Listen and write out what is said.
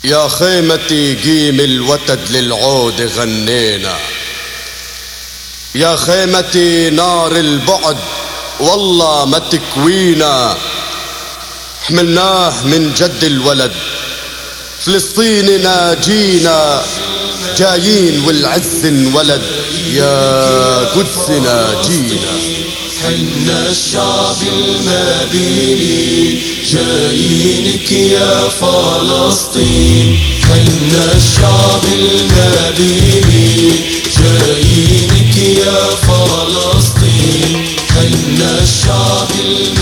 يا خيمتي قيم الوتد للعود غنينا، يا خيمتي نار البعد والله ما تكوينا، حملناه من جد الولد فلسطين ناجينا، جايين والعز انولد يا قدس ناجينا. حنا الشعب المديني جايينك يا فلسطين، حنا الشعب المديني جايينك يا فلسطين، حنا الشعب المديني